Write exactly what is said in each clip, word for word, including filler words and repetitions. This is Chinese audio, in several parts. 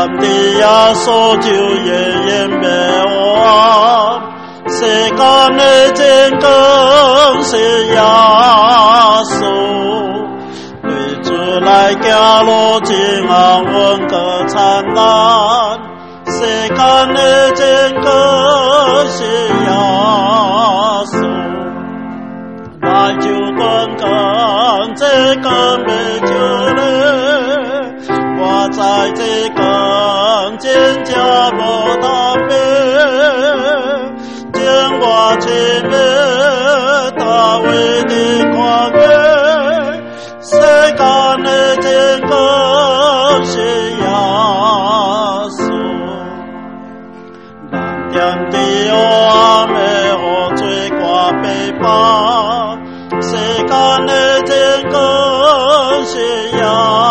念的耶稣就永远不忘，世间的真光是耶稣，对主来行路真安稳个灿烂，世间的真光是耶稣，来就观看这个美酒嘞，我在这个真假无他别，将我前面大卫的跨越，世间的真光是耶稣，蓝天的我没有罪过背包，世间的真光是耶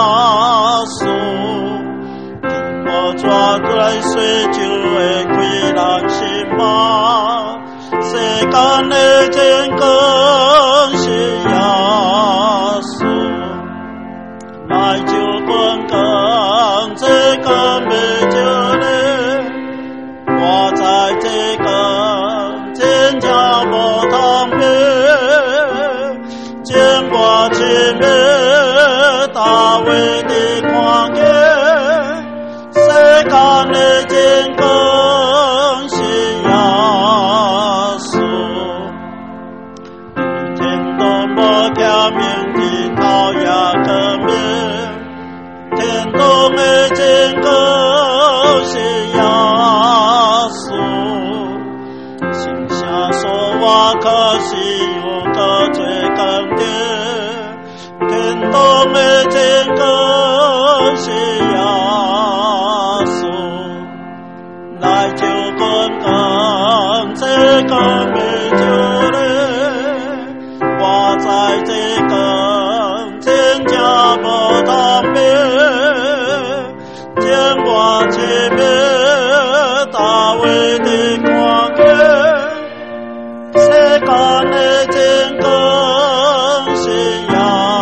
稣，我抓过来水就会开人心嘛，世间的真光是耶稣，来就观看这个美酒嘞，我在这个真假无通别，将我前面大卫的看见，世间的真光是耶稣，天都无欠命的讨也可免，天东的真光是耶稣，心下说我可是有个罪更的，天东的真光是耶稣，来就观看这个美酒嘞，我在这个真假无通别，将我前面大卫的看见，世间的真光是耶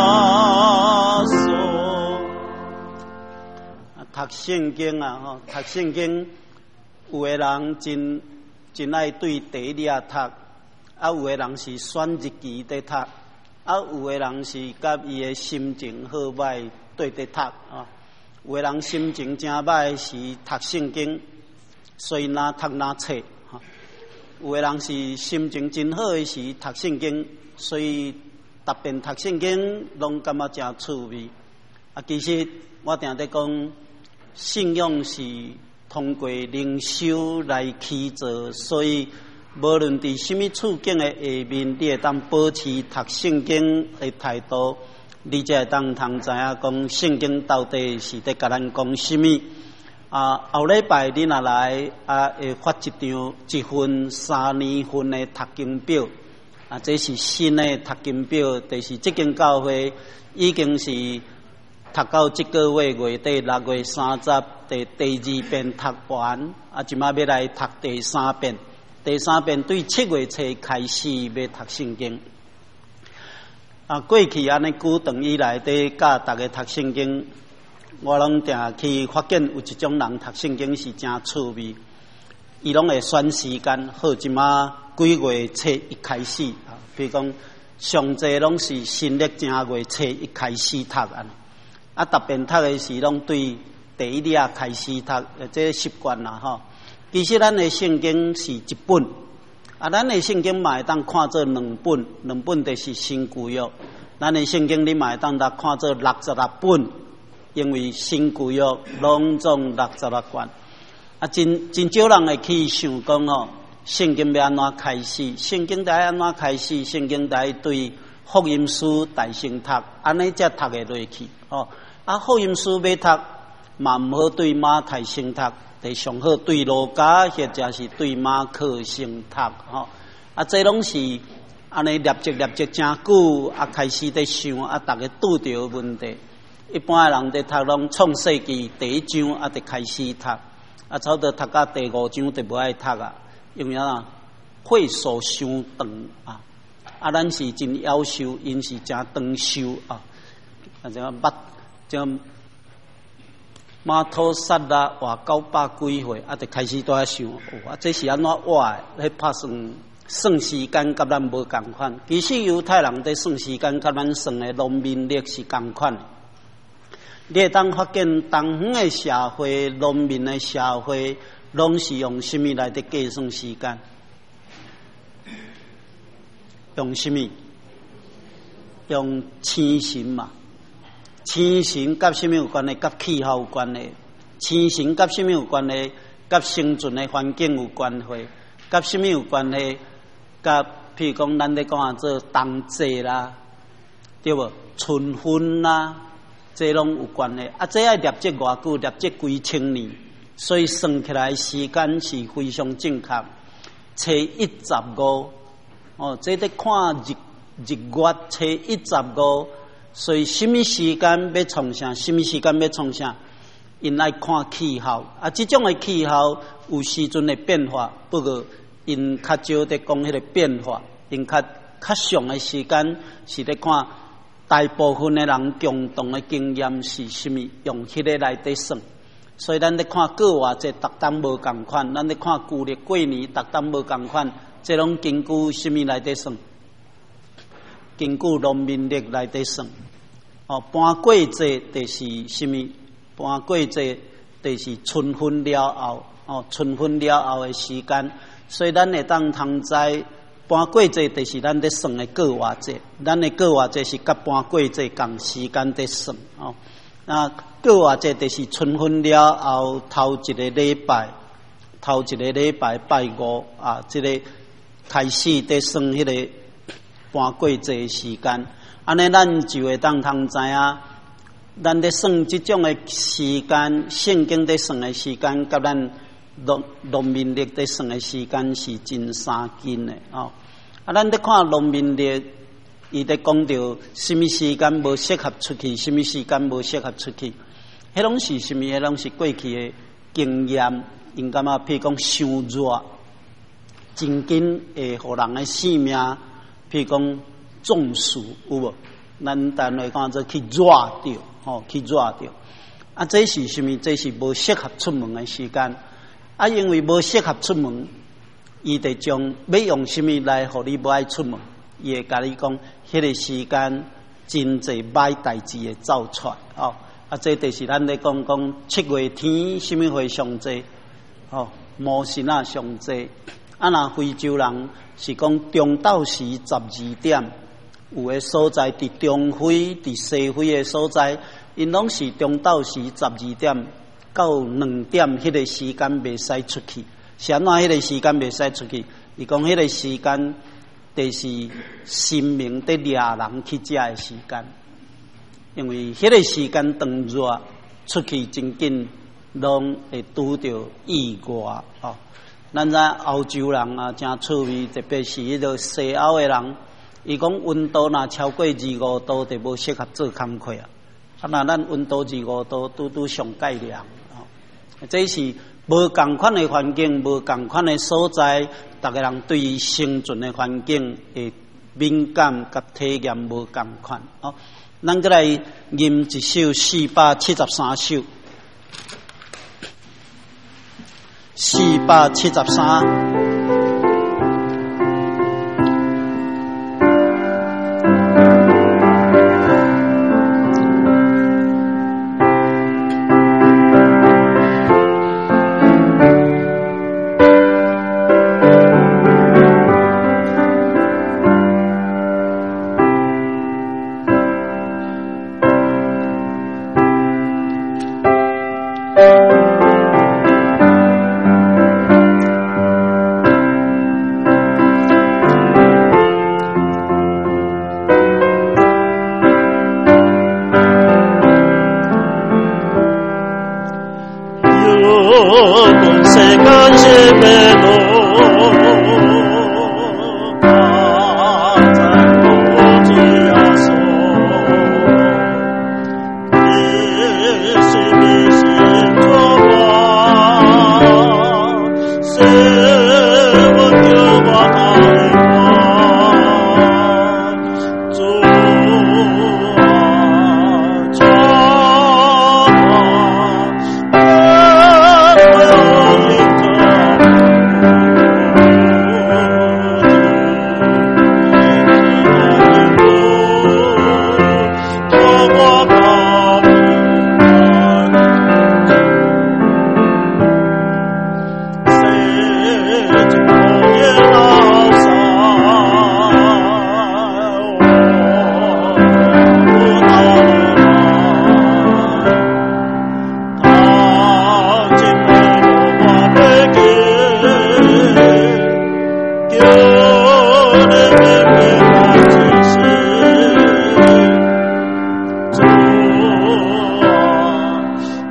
稣。读圣经啊，吼，读圣经，有的人真真爱对第一页读，啊，有的人是选日期在读，啊，有的人是甲伊的心情好歹对伫读啊。有的人心情真歹是读圣经，所以哪读哪册哈；有的人是心情真好的是读圣经，所以逐遍读圣经拢感觉真趣味。啊，其实我定在讲，信仰是通过灵修来起造，所以无论伫什么处境的下面，你会当保持读圣经的态度。你才会当通知影讲圣经到底是在甲咱讲什么啊？后礼拜你若来啊，会发一张一份三年份的读经表啊，这是新的读经表，就是这间教会已经是读到这个月月底六月三十第第二遍读完啊，即马要来读第三遍，第三遍对七月初开始要读圣经。啊，过去安尼久长以来，伫教大家读圣经，我拢定去发现有一种人读圣经是真趣味。伊拢会选时间，好即马几月初一开始啊，比如讲上济拢是新历正月初一开始读啊，啊，特别读的是拢对第一页开始读，这习惯啦吼。其实咱的圣经是一本。啊，咱的圣经嘛会当看做两本，两本就是新旧约。咱的圣经你嘛会当来看做六十六本，因为新旧约拢总六十六卷。啊，真真少人会去想讲哦，圣经要安怎开始？圣经得安怎开始？圣经得对福音书大先读，安尼才读会落去哦。啊，福音书要读，嘛毋好对马太先读。第上好对路加，或者是对马可先读吼，啊，这拢是安尼立即立即真久，啊，开始在想啊，大家拄着问题。一般的人在读拢创世纪第一章啊，就开始读，啊，差不多读到第五章就无爱读啊，因为啊，会所伤长啊，啊，咱是真夭寿，因是真长寿啊，啊，这个捌，这马头杀啦活九百几岁，啊，就开始在想，啊，这是安怎活的？迄拍算算时间，甲咱无共款。其实犹太人在算时间，甲咱算的农民历是共款的。你会当发现，东方的社会、农民的社会，拢是用什么来的计算时间？用什么？用星辰嘛。星辰甲什么有关系？甲气候有关系。星辰甲什么有关系？甲生存的环境有关系。甲什么有关系？甲譬如讲，咱咧讲啊，做冬季啦，对无？春分啦，这拢有关系。啊，这爱立这偌久，立这几千年，所以算起来时间是非常正确。初一十五，哦，这得看日日月，初一十五。所以，什么时间要创啥？什么时间要创啥？因来看气候啊，这种的气候有时阵的变化，不过因较少在讲迄个变化，因较较长的时间是咧看大部分的人共同的经验是什么，用迄个来得算。所以，咱咧看过偌济，逐当无共款；咱咧看旧历过年，逐当无共款。这拢根据什么来得算？根据农民历来得算，哦，搬过节就是什么？搬过节就是春分了后，哦，春分了后的时间，所以咱会当通知搬过节就是咱咧算的过偌节，咱的过偌节是甲搬过节共时间在算，哦，那过偌节就是春分了后头一个礼拜，头一个礼拜拜五啊，这个开始在算迄个。搬过节时间，安尼咱就会当通知影，咱咧算即种的时间，圣经咧算的时间，甲咱农农民历咧算的时间是真相近的哦。啊，咱咧看农民历，伊咧讲到什么时间无适合出去，什么时间无适合出去，迄拢是什么？迄拢是过去的经验，因感觉譬如讲伤热，真紧会互人的性命。譬如讲中暑有无？咱单位讲做去热着，吼，去热着。啊，这是什么？这是无适合出门的时间。啊，因为无适合出门，伊得将要用什么来互你无爱出门？伊会甲你讲，迄个时间真济歹代志会走出来哦。啊，这就是咱咧讲讲七月天什么会上济？哦，摩西那上济。啊，那非洲人是讲中昼时十二点，有诶所在伫中非、伫西非诶所在，因拢是中昼时十二点到两点，迄个时间袂使出去。是安怎迄个时间袂使出去？伊讲迄个时间，就是神明伫掠人去食诶时间，因为迄个时间长热，出去真紧，拢会拄着意外哦。咱知欧洲人啊，真趣味，特别是迄个西欧诶人，伊讲温度若超过二五度，就无适合做工课啊。啊，那咱温度二五度，拄拄上介凉哦。这是无共款诶环境，无共款诶所在，逐个人对于生存诶环境诶敏感甲体验无共款哦。咱过来吟一首四百七十三首。四百七十三。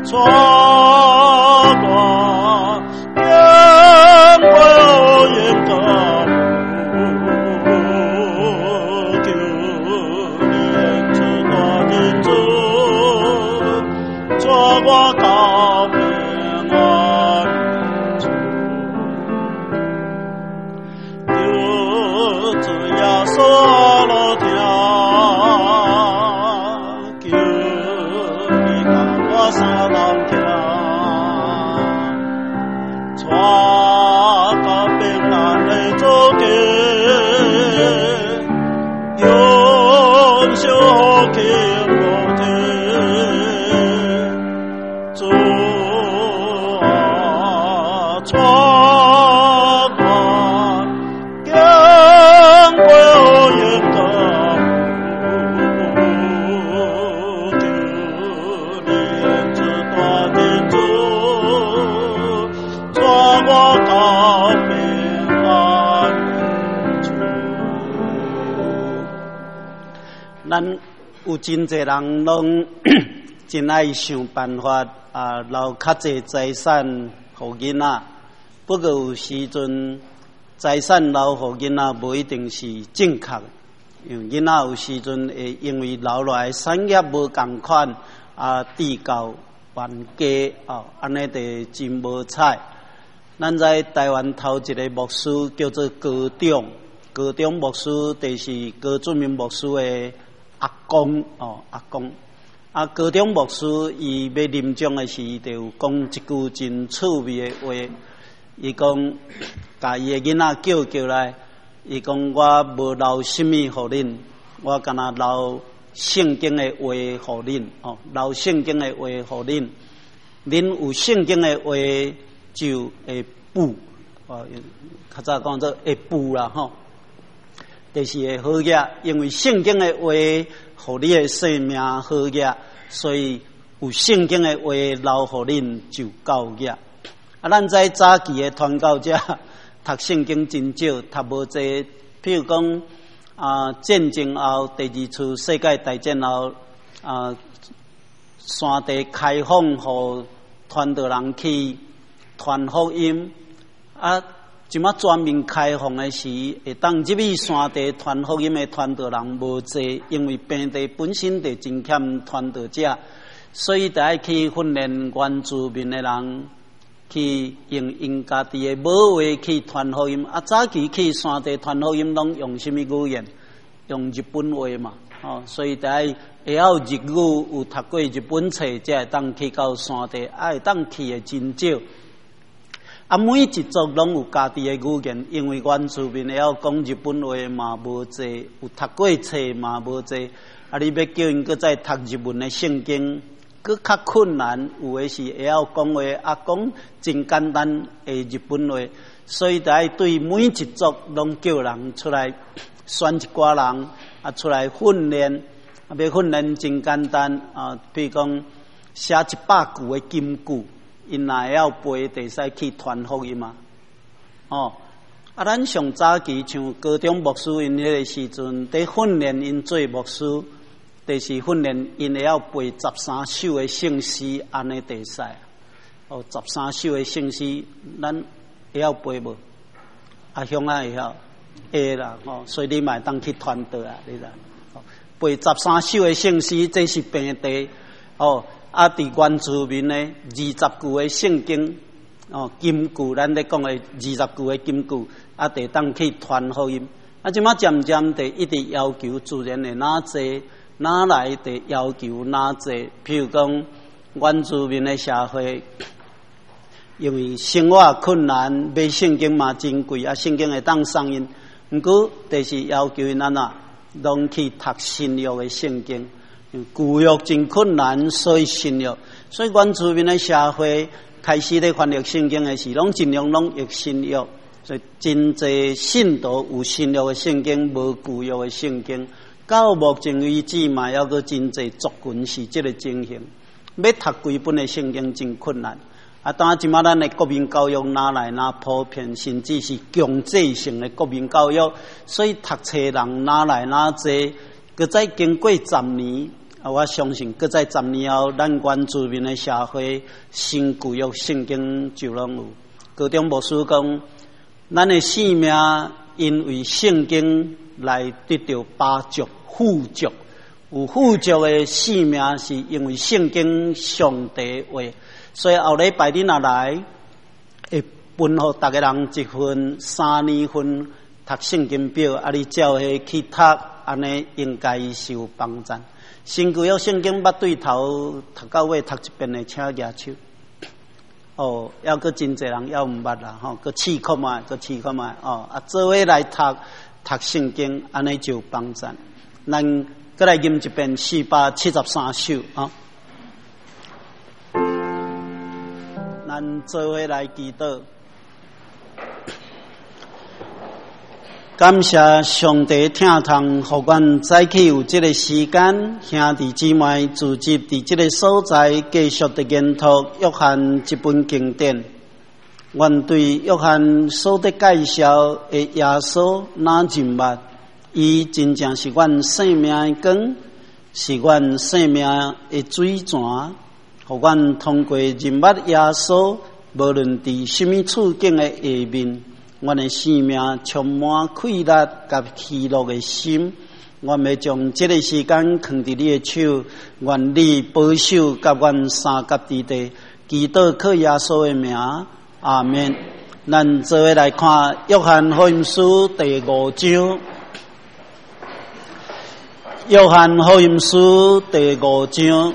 咱有真侪人拢真爱想办法啊，留较侪财产互囡仔。不过有时阵财产留互囡仔无一定是正确的，因为囡仔有时阵会因为留落来产业无共款啊，地高原低哦，安尼就真无彩。咱在台湾头一个牧师叫做高中，高中牧师就是高俊明牧师的阿公哦，阿公啊，高中牧师伊要临终的时，就有讲一句真趣味的话。伊讲，甲伊的囡仔叫叫来，伊讲我无留什么互恁，我干那留圣经的话互恁哦，留圣经的话互恁，恁有圣经的话就会补哦，较早讲做会补啦吼。就是会好个，因为圣经的话，互你的生命好个，所以有圣经的话留互恁就够个。啊，咱在早期的传教者读圣经真少，读无济。譬如讲啊，战争后第二次世界大战后啊，山地开放，互传道人去传福音啊。即马全面开放的时，会当入去山地传福音的传道人无济，因为平地本身就真欠传道者，所以就爱去训练原住民的人，去用因家己的母话去传福音。啊，早期去山地传福音，拢用什么语言？用日本话嘛，哦，所以就爱会晓日语，有读过日本册，才会当去到山地，啊，会当去的真少。啊，每一族拢有家己的语言，因为原住民会晓讲日本话嘛无济，有读过册嘛无济。啊，你要叫因搁再读日文的圣经，搁较困难。有的是会晓讲话，啊，讲真简单的日本话，所以就爱对每一族拢叫人出来选一寡人啊，出来训练。啊，要训练真简单啊，比如讲写一百句的金句。因若会晓背，就使去传福音嘛。哦，啊，咱上早期像高中牧师因迄个时阵，伫训练因做牧师，就是训练因会晓背十三首的圣诗，安尼就使。哦，十三首的圣诗，咱会晓背无？啊，兄啊会晓，会啦。哦，所以你嘛当去传道啊，你知？哦，背十三首的圣诗，这是平地。哦。啊！伫原住民呢，二十句的圣经哦，金句，咱咧讲的二十句的金句，啊，得当去传福音。啊，即马渐渐地一直要求自然的哪济，哪来的要求哪济。譬如讲，原住民的社会，因为生活困难，买圣经嘛真贵，啊，圣经会当送因。毋过，就是要求因安那，拢去读新约的圣经。旧约真困难，所以新约，所以原住民的社会开始咧翻译圣经的时，拢尽量拢译新约，所以真侪信徒有新约的圣经，无旧约的圣经。到目前为止嘛，还阁真侪族群是这个情形。要读几本的圣经真困难。啊，当然即马咱的国民教育哪来哪普遍，甚至是强制性的国民教育，所以读册人哪来哪济。佮再经过十年， 啊，我相信，搁在十年后，咱原住民的社会新旧约圣经就拢有。高中牧师讲，咱的性命因为圣经来得到八足富足，有富足的性命是因为圣经上帝话。所以后礼拜日若来，会分互逐个人一份三年份读圣经表，啊，你照迄去读，安尼应该是有帮助。新旧约圣经捌对头读到尾读一遍的，请举手。哦，还阁真侪人还毋捌啦，吼，阁试看卖，阁试看卖，哦，啊，做伙来读读圣经，安尼就有帮助。咱阁来吟一遍四百七十三首啊。咱做伙来祈祷，感谢上帝听从，互阮早起有这个时间，兄弟姊妹聚集伫这个所在，继续的研读约翰这本经典。阮对约翰所得介绍的耶稣那人物，伊真正是阮生命的光，是阮生命的水泉。互阮通过人物耶稣，无论伫什么处境的下面，阮的生命充满快乐甲喜乐的心。阮要将这个时间放伫你的手，愿你保守甲阮三甲之地，祈祷靠耶稣的名，阿们。咱做伙来看约翰福音书第五章。约翰福音书第五章。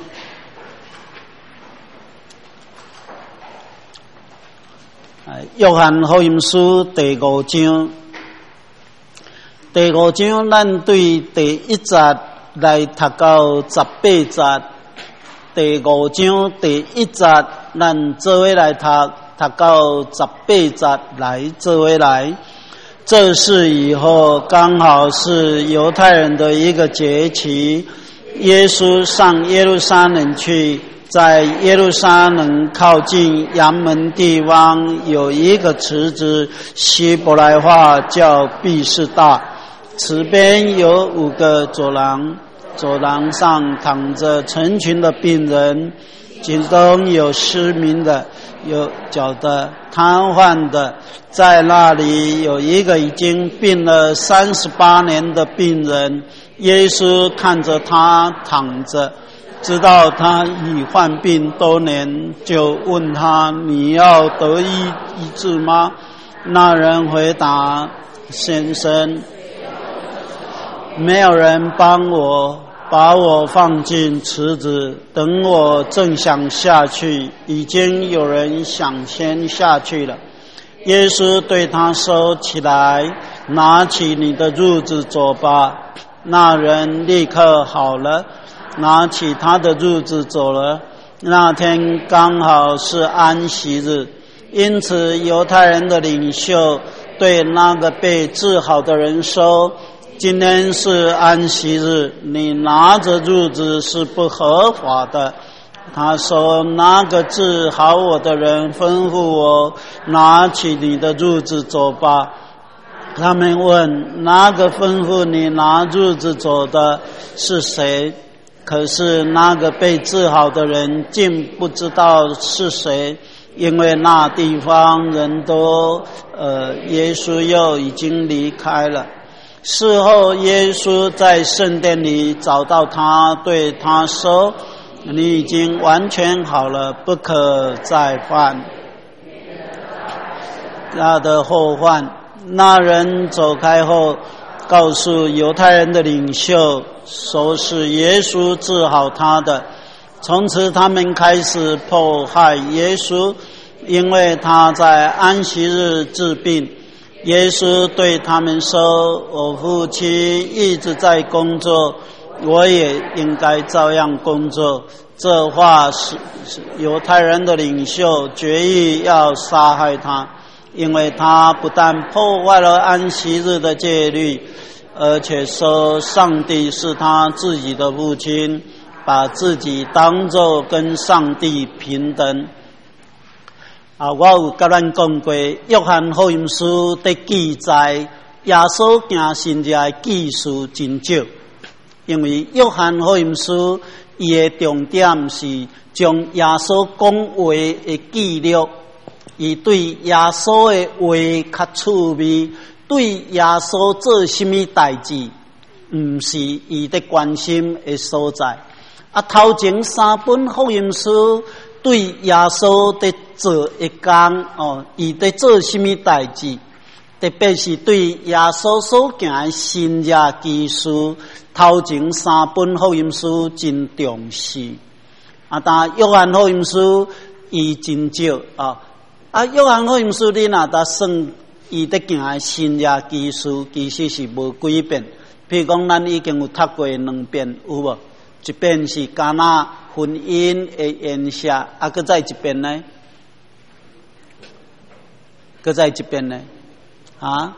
约翰福音书第五章，第五章咱对第一节来读到十八节。第五章第一节咱做伙来读，读到十八节来做伙来。这是以后刚好是犹太人的一个节期，耶稣上耶路撒冷去。在耶路撒冷靠近阳门地方有一个池子，希伯来话叫毕士大。池边有五个走廊，走廊上躺着成群的病人，其中有失明的，有脚的，瘫痪的。在那里有一个已经病了三十八年的病人，耶稣看着他躺着，知道他已患病多年，就问他：你要得医医治吗？那人回答：先生，没有人帮我，把我放进池子，等我正想下去，已经有人想先下去了。耶稣对他说：起来，拿起你的褥子走吧。那人立刻好了，拿起他的褥子走了。那天刚好是安息日，因此犹太人的领袖对那个被治好的人说：今天是安息日，你拿着褥子是不合法的。他说：那个治好我的人吩咐我，拿起你的褥子走吧。他们问：那个吩咐你拿褥子走的是谁？可是那个被治好的人竟不知道是谁，因为那地方人多，呃，耶稣又已经离开了。事后耶稣在圣殿里找到他，对他说：你已经完全好了，不可再犯。他的后患。那人走开后，告诉犹太人的领袖，说是耶稣治好他的。从此他们开始迫害耶稣，因为他在安息日治病。耶稣对他们说：我父亲一直在工作，我也应该照样工作。这话是犹太人的领袖决意要杀害他，因为他不但破坏了安息日的戒律，而且说上帝是他自己的父亲，把自己当作跟上帝平等。啊，我有甲咱讲过，约翰福音书的记载，耶稣行神迹的记数真少。 因为约翰福音书伊的重点是将耶稣讲话的记录，伊对耶稣的话较趣味，对耶稣做什么代志，毋是伊的关心的所在。啊，头前三本福音书对耶稣在做一工哦，伊在做什么代志？特别是对耶稣所行的新约奇事，头前三本福音书真重视。啊，但约翰福音书伊真少啊。啊，约翰福音书你若搭算伊在行的新约奇事，其实是无几遍。譬如讲，咱已经有读过两遍，有无？一遍是迦纳婚姻的宴席，啊，搁再一遍呢？搁再一遍呢？啊，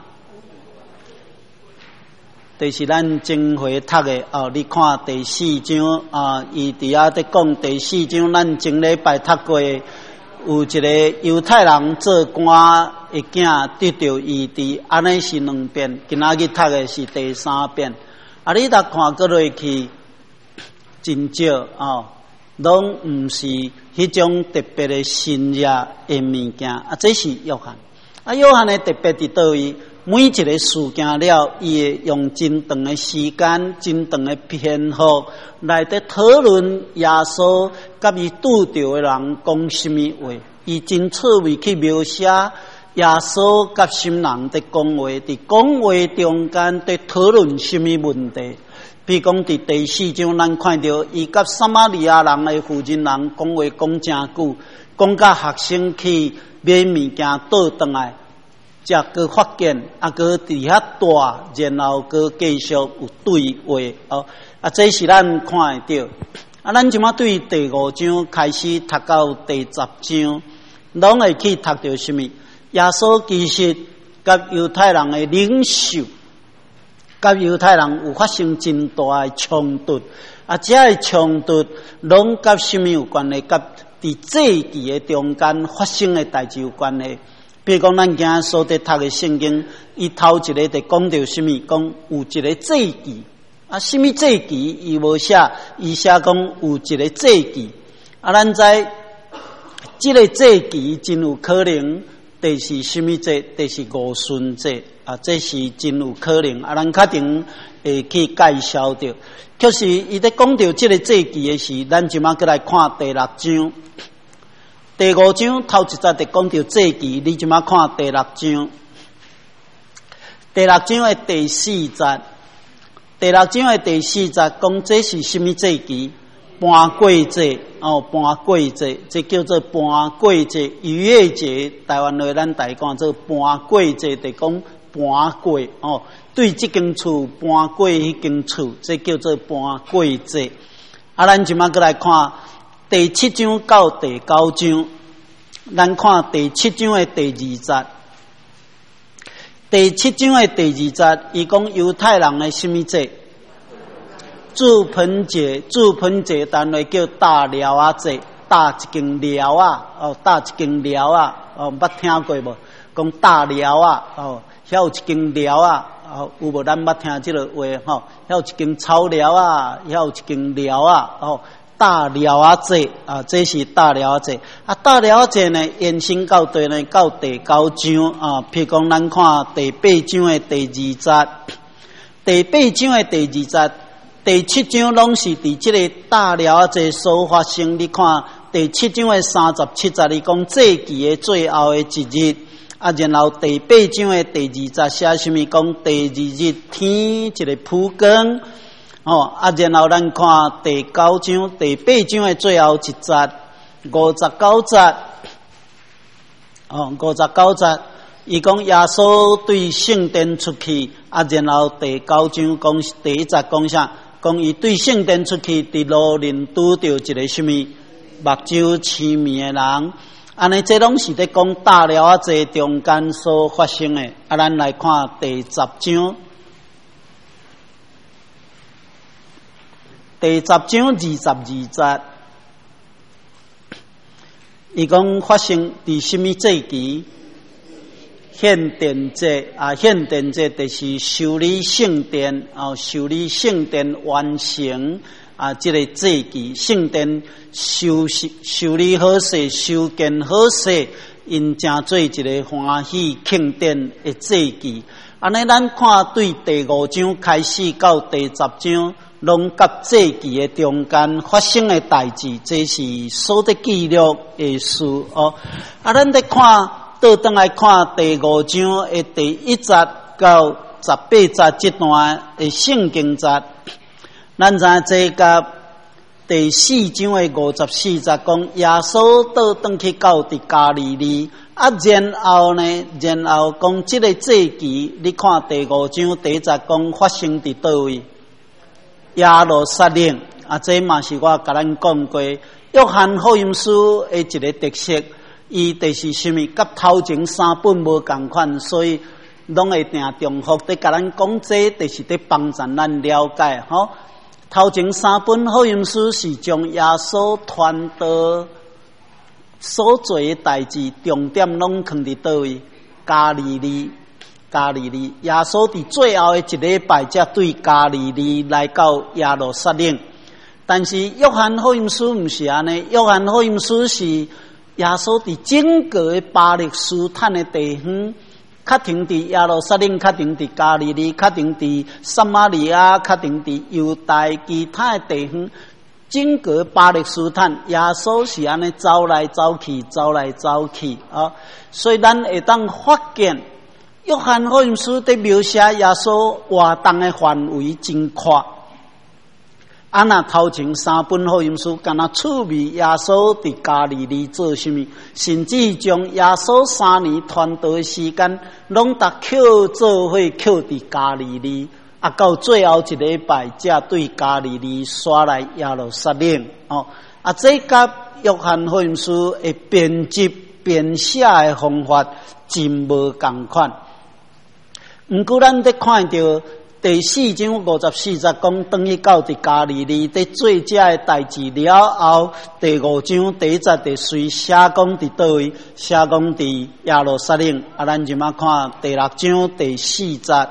就是咱前回读的哦。你看第四章啊，伊伫遐在讲第四章，咱前礼拜读过，有一个犹太人做官的囝得到医治，安尼是两遍。今仔日读的是第三遍。啊，你若看过落去，真少哦，拢毋是迄种特别的新约的物件。啊，这是约翰。啊，约翰的特别伫倒位，每一个事件了，伊会用真长的时间、真长的篇幅来伫讨论耶稣甲伊拄着的人讲什么话，伊真趣味去描写耶稣甲什么人伫讲话，伫讲话中间伫讨论什么问题。比如讲，伫第四章，咱看到伊甲撒玛利亚人的妇人人讲话讲真久，讲甲学生去买物件倒转来，才个发现，啊个伫遐大，然后个继续有对话哦。啊，这是咱看得到。啊，咱即马对第五章开始读到第十章，拢会去读到什么？耶稣其实甲犹太人的领袖，甲犹太人有发生真大的冲突。啊，这个冲突拢甲什么有关系？甲伫祭祀的中间发生的代志有关系。比如讲，咱今仔所伫读的圣经，伊头一个伫讲到什么？讲有一个祭祀，啊，什么祭祀？伊无写，伊写讲有一个祭祀。啊，咱知即个祭祀真有可能，就是什么祭？就是五旬节啊，这是真有可能。啊，咱确定会去介绍到。可是伊伫讲到即个祭祀的时，咱即马过来看第六章。第五章头一节就讲到祭祀，你即马看第六章。第六章的第四节，第六章的第四节讲这是什么祭祀？搬过节哦，搬过节，这叫做搬过节。逾越节，台湾话咱大讲做搬过节，就讲搬过哦。对这间厝搬过迄间厝，这叫做搬过节。啊，咱即马过来看。第七章到第九章，咱看第七章的第二节。第七章的第二节，伊讲犹太人的什么节？住盆节，住盆节单位叫大寮啊节，大一间寮啊，哦，大一间寮啊，哦，捌听过无？讲大寮啊，哦，遐有一间寮啊，哦，有无？咱捌听即个话吼？遐有一间草寮啊，遐有一间寮啊，哦。大寮啊节啊，这是大寮啊节啊。大寮啊节呢，延伸到对呢，到第九章啊。譬如讲，咱看第八章的第二节，第八章的第二节，第七章拢是伫这个大寮啊节所发生。你看第七章的三十七节，你讲祭祀的最后的一日啊。然后第八章的第二节写什么？讲第二日天一个普光。哦，啊，然后咱看第九章、第八章的最后一节，五十九节，哦，五十九节，伊讲耶稣对圣殿出去，啊，然后第九章讲第一节讲啥？讲伊对圣殿出去，伫路林拄到一个什么目睭痴迷的人，安尼这拢是伫讲大寮啊节中间所发生的。啊，咱来看第十章。第十章二十二节，伊讲发生伫什么祭祀？ 献殿节啊，献殿节就是修理圣殿哦，修理圣殿完成啊，这个祭祀圣殿修修理好势，修建好势，因正做一个欢喜庆典的祭祀。安尼，咱看对第五章开始到第十章，拢甲祭祀的中间发生的代志，这是所得记录的事哦。啊，咱在看。倒转来看第五章的第一节到十八节这段的圣经节，咱知这个第四章的五十四节讲耶稣倒转去到伫加利利，啊，然后呢，然后讲这个祭祀，你看第五章第一节讲发生伫倒位？耶路撒冷啊，这嘛是我甲咱讲过，约翰福音书的一个特色。伊就是啥物，甲头前三本无共款，所以拢会定重复伫甲咱讲这，就是伫帮助咱了解吼。头前三本福音书是将耶稣传道所做诶代志重点拢放伫倒位？加利利，加利利。耶稣伫最后诶一礼拜才对加利利来到耶路撒冷，但是约翰福音书毋是安尼，约翰福音书是。耶稣伫整个的巴勒斯坦的地方，较停伫耶路撒冷，较停伫加利利，较停伫撒玛利亚，较停伫犹大其他的地方，整个巴勒斯坦，耶稣是安尼走来走去，走来走去啊。所以咱会当发现，约翰福音书伫描写耶稣活动的范围真宽。啊，那头前三本福音书，敢若趣味耶稣伫加利利做啥物，甚至将耶稣三年传道的时间，拢达扣做伙扣伫加利利，啊，到最后一礼拜，才对加利利刷来耶路撒冷哦。啊，这甲约翰福音书的编辑编写的方法真无共款。毋过，咱得看到。第四章五十四节讲，等于到伫加利利，伫做这的代志了后，第五章第一节就随写讲伫倒位，写讲伫耶路撒冷。啊，咱即马看第六章第四节，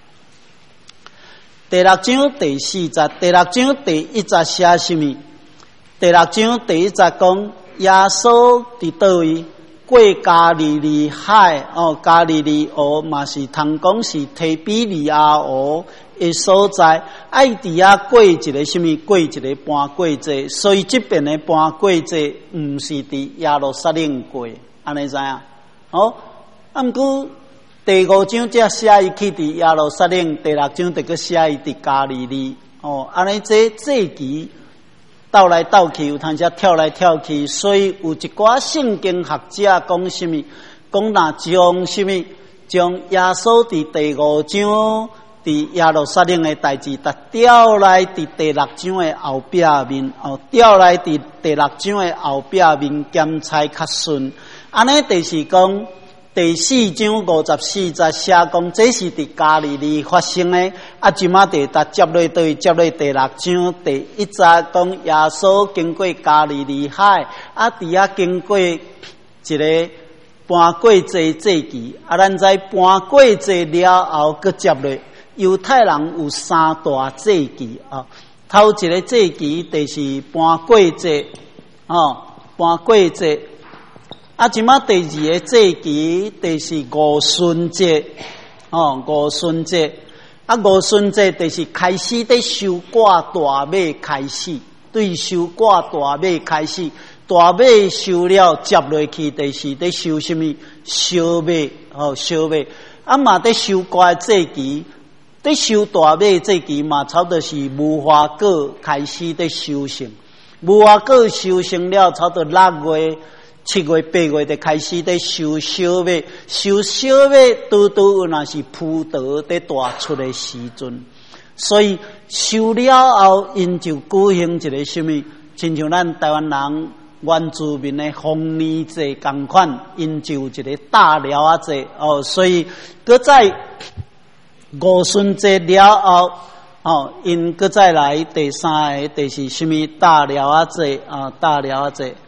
第六章第四节，第六章第一节写什么？第六章第一节讲，耶稣伫倒位？过加利利海哦，加利利河嘛是通讲是提比利亚河的所在，爱伫遐过一个什么？过一个搬过节，所以这边的搬过节毋是伫耶路撒冷过，安尼知影？哦，啊，毋过第五章才写伊去伫耶路撒冷，第六章就个写伊伫加利利哦，安尼这这期。斗来斗去，有通只跳来跳去，所以有一寡圣经学者讲什么？讲若将什么？将耶稣伫第五章伫耶路撒冷的代志，达调来伫第六章的后壁面，哦，调来伫第六章的后壁面检查较顺。安尼就是讲。第四章五十四节写讲，这是伫加利利发生的。啊，即马地达接落对接落第六章第一节讲，耶稣经过加利利海，啊，伫遐经过一个搬过节祭祀。啊，咱在搬过节了后，佮接落犹太人有三大祭祀啊。头一个祭祀就是搬过节，哦，搬过节。啊，即马第二个祭祀就是五旬节，哦，五旬节。啊，五旬节就是开始伫收割大马开始，对收割大马开始，大马收了接落去，就是伫收什么？小马，哦，小马。啊嘛，伫收割祭祀，伫收大马祭祀嘛，差不多是无花果开始伫收成，无花果收成了，差不多六月。七月八月就开始在收小麦，收小麦拄拄那是葡萄在大出的时阵，所以收了后，因就举行一个什么，亲像咱台湾人原住民的丰年节同款，因就有一个大寮啊节哦，所以搁在五旬节了后，哦，因搁再来第三个就是什么大寮啊节啊，大寮啊节。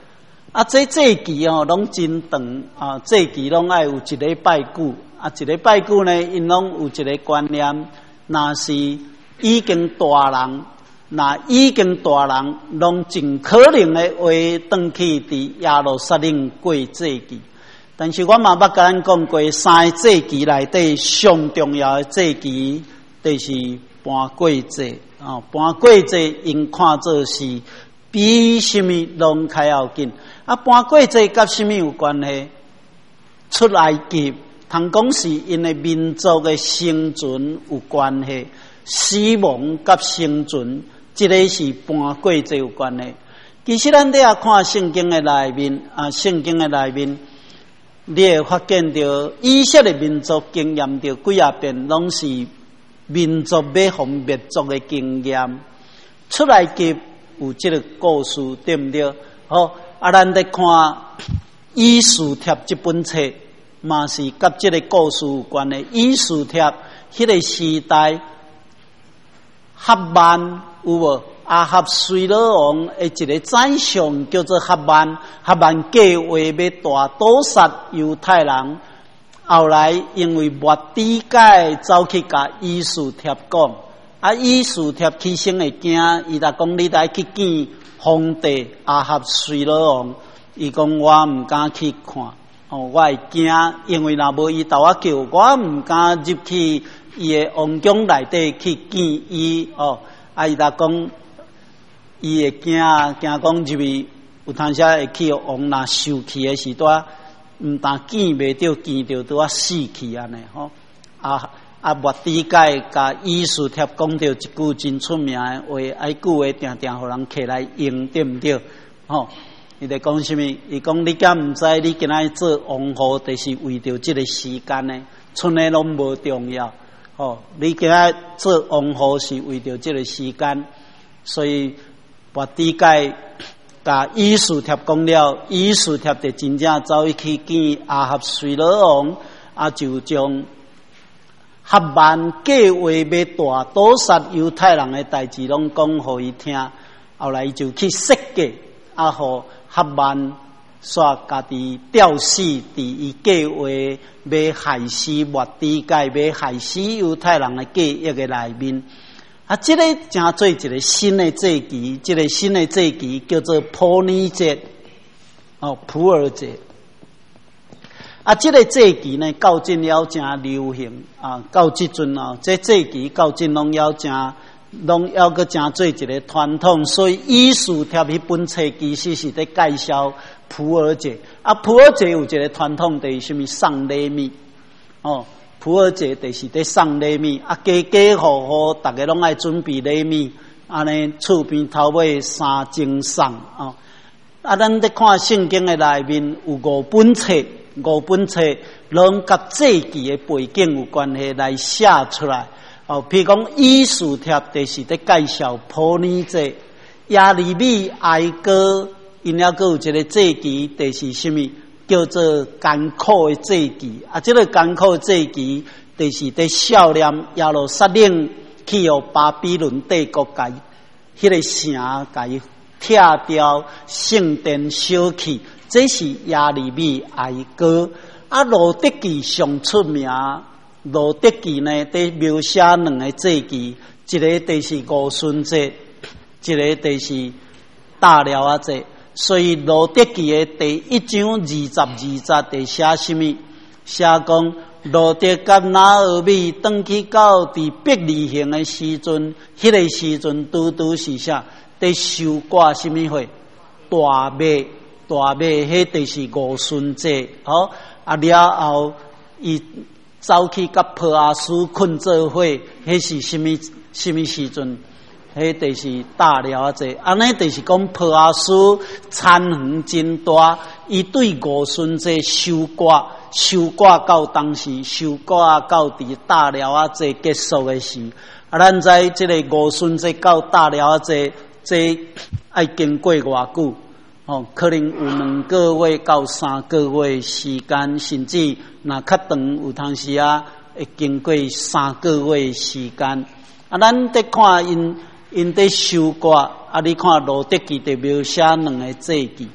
啊，这祭期哦，拢真长啊，祭期拢爱有一礼拜久，啊，一礼拜久呢，因拢有一个观念，若是已经大人，若已经大人，拢尽可能的会转去伫耶路撒冷过祭期。但是我嘛捌甲咱讲过，三个祭期内底上重要的祭期，就是搬过节啊，搬过节因看做是比什么拢较要紧。啊，搬过节甲什么有关系？出埃及，通讲是因的民族的生存有关系，死亡甲生存，这个是搬过节有关系。其实咱咧看圣经的内面啊，圣经的内面，你会发现到以色列民族经验到几啊遍，拢是民族要互灭族的经验。出埃及有这个故事，对不对？好。啊，咱咧看《以斯帖》这本册，嘛是甲这个故事有关的。《以斯帖》迄个时代，哈曼有无？亚哈随罗王的一个宰相叫做哈曼，哈曼计划要大屠杀犹太人。后来因为末底改走去甲以斯帖讲，啊，以斯帖起先会惊，伊就讲你来去见皇帝亚哈随罗王，伊讲我毋敢去看，哦，我会惊，因为若无伊斗我叫，我毋敢入去伊的王宫内底去见伊，哦，啊，伊就讲伊会惊，惊讲入去有当时会去王若受气的时段，毋但见袂着，见着拄啊死去安尼，吼，啊。啊，末底改甲以斯帖讲到一句真出名的话，啊，句话定定互人起来用，对毋对？吼、哦，伊在讲什么？伊讲你敢毋知？你今仔做王后，就是为着这个时间呢？剩的拢无重要。哦，你今仔做王后是为着这个时间，所以末底改甲以斯帖讲了，以斯帖就真正走去见亚哈随罗王，啊，就将哈曼计划要大屠杀犹太人的代志，拢讲互伊听。后来就去设计，啊，互哈曼煞家己吊死伫伊计划要害死末底改，要害死犹太人的计划的内面。啊，这个正做一个新的祭期，这个新的祭期叫做普尼节，哦，普尔节。啊，这个祭期呢，到今了真流行啊！到即阵哦，这祭期到今拢要真，拢要个真做一个传统。所以《以斯帖》迄本册其实是在介绍普尔节。啊，普尔节有一个传统，就是什么送礼物哦。普尔节就是在送礼物，啊，家家户户大家拢爱准备礼物，安尼厝边头尾三种送哦。啊，咱在看圣经的内面有五本册。五本册拢甲祭期的背景有关系来写出来哦。譬如讲《以斯帖》就是在介绍普尼节，耶利米哀歌，因了个有一个祭期，就是什么叫做艰苦的祭期啊？这个艰苦的祭期，就是在少年耶路撒冷去互巴比伦帝国甲迄个城甲伊拆掉，圣殿烧去。这是耶利米哀歌啊，路德记上出名。路德记呢，在描写两个祭期，一个就是五旬节，一个就是大了啊节。所以路德记的第一章二十二节在写什么？写讲路德甲拿俄米登去到伫伯利恒的时阵，迄、那个时阵拄拄是啥？在收割什么会？大麦。大麦，迄就是五旬节，吼、哦、啊了后，伊走去甲波阿斯困做伙，迄是什么什么时阵？迄就是大了节，安尼就是讲波阿斯产园真大，伊对五旬节收割，收割到当时收割到伫大了啊节结束的时，啊，咱知即个五旬节到大了啊节，这爱经过偌久？哦，可能有两个月到三个月时间，甚至若较长，有当时啊会经过三个月时间。啊，咱得看因因在收割，啊，你看路德记的描写两个祭期。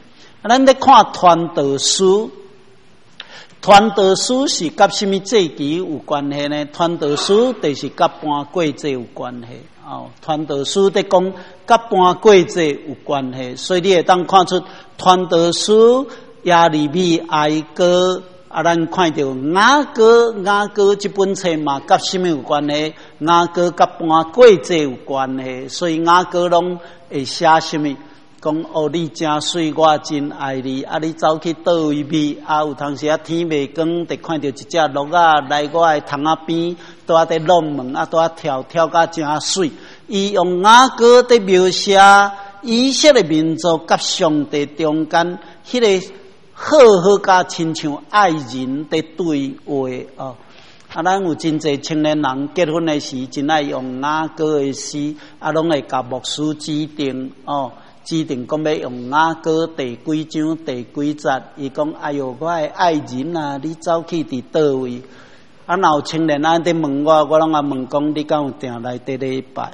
啊，咱咧看传道书，传道书是甲什么节期有关系呢？传道书就是甲搬过节有关系。哦，传道书在讲甲搬过节有关系，所以你会当看出传道书耶利米哀歌。啊，咱看到雅歌，雅歌这本册嘛，甲什么有关系？雅歌甲搬过节有关系，所以雅歌拢会写什么？讲哦，你真水，我真爱你。啊，你走去倒位咪？啊，有当时啊天未光，就看到一只鹿啊来我的窗仔边，拄啊在弄门，啊拄啊跳跳甲真水。伊用雅歌在描写以色列民族甲上帝中间迄、那个。好好甲亲像爱人在对话哦，啊，咱有真侪青年人结婚的时，真爱用雅歌的诗，啊，拢会甲牧师指定哦，指定讲要用雅歌第几章第几节，伊讲哎哟，我的爱人啊，你走去伫倒位？啊，若有青年啊在问我，我拢啊问讲，你敢有定来伫礼拜？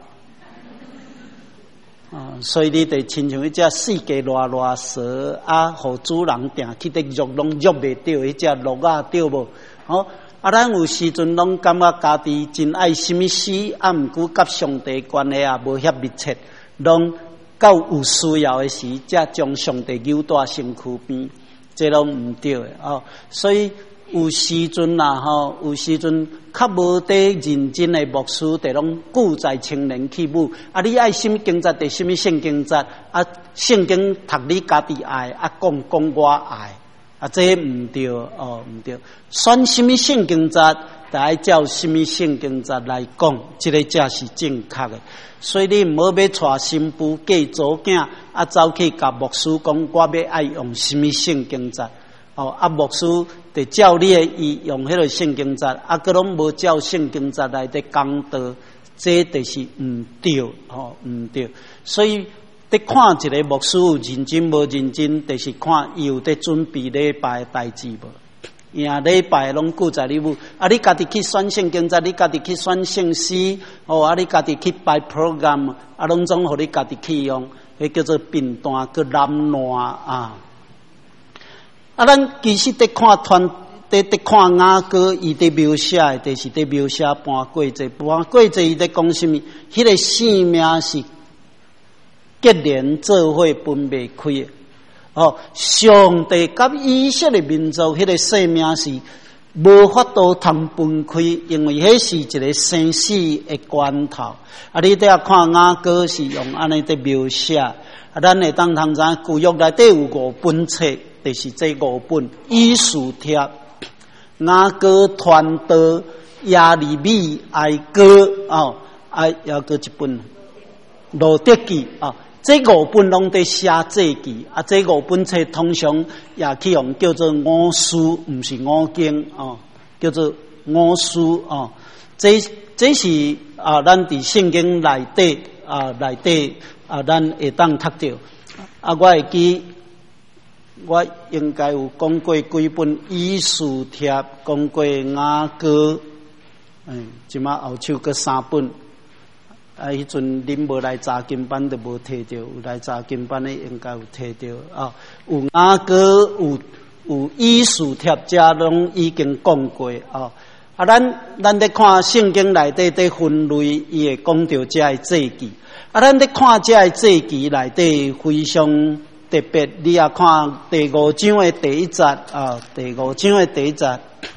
啊，所以你得亲像迄只世界热热蛇啊，互主人定去得肉拢肉袂着，迄只鹿啊对无？哦，啊，咱有时阵拢感觉家己真爱什么事，啊，毋过甲上帝关系也无遐密切，拢到有需要的时，才将上帝扭带身躯边，这拢毋对的哦。所以有时阵啦吼，有时阵较无得认真的牧师，就拢顾在青年去舞。啊，你爱什么经节，就什么圣经节。啊，圣经读你家己爱，啊讲讲我爱。啊，这毋对哦，毋对。选什么圣经节，就爱照什么圣经节来讲，这个才是正确的。所以你毋好要带新妇嫁祖囝，啊走去甲牧师讲，我要爱用什么圣经节。哦，啊，牧师得照你的意用迄个圣经节，啊，佮拢无照圣经节来伫讲道，这就是毋对，吼，毋对。所以，伫看一个牧师有认真无认真，就是看伊有伫准备礼拜的代志无。伊啊，礼拜拢顾在你舞，啊，你家己去选圣经节，你家己去选圣诗，哦，啊，你家己去摆 program， 啊，拢总互你家己去用，迄叫做变单佮染乱啊。啊，咱其实伫看传，伫伫看雅歌，伊伫描写的，就是伫描写搬过节。搬过节，伊伫讲什么？迄、那个性命是结连做伙分袂开的。哦，上帝甲以色列民族迄个性命是无法度通分开，因为迄是一个生死的关头。啊，你伫遐看雅歌是用安尼伫描写。啊，咱会当通知旧约内底有五本册。就是这五本：以斯帖、雅歌、传道、耶利米、哀歌，哦，啊，还个一本路德记啊。这五本拢在写节记啊。这五本册通常也去用叫做五书，毋是五经哦，叫做五书哦。这这是啊，咱伫圣经内底啊，内底啊，咱会当读到啊。我会记。我应该有讲过几本以斯帖，讲过雅歌，嗯，即马后手阁三本。啊，迄阵恁无来查经班，就无摕到；有来查经班的，应该有摕到啊。有雅歌，有有以斯帖，遮拢已经讲过啊。啊，咱咱咧看圣经内底伫分类，伊会讲到遮个节期。啊，咱咧看遮个节期内底非常。特别，你也看第五章的第一节啊，第五章的第一节，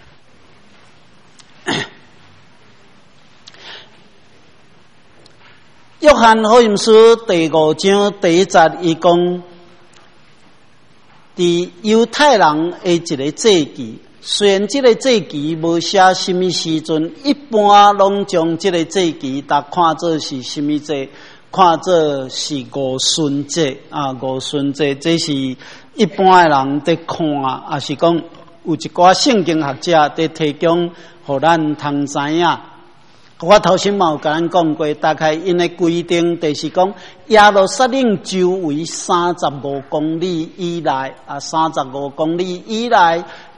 约翰福音书第五章第一节，伊讲，伫犹太人的一个节期，虽然这个节期无写什么时阵，一般拢将这个节期，大看作是什么节？看做是五旬节啊，五旬节这是一般的人在看，也是讲有一寡圣经学者在提供，互咱通知影。我头先嘛有甲咱讲过，大概因的规定就是讲，耶路撒冷周围三十五公里以内啊，三十五公里以内，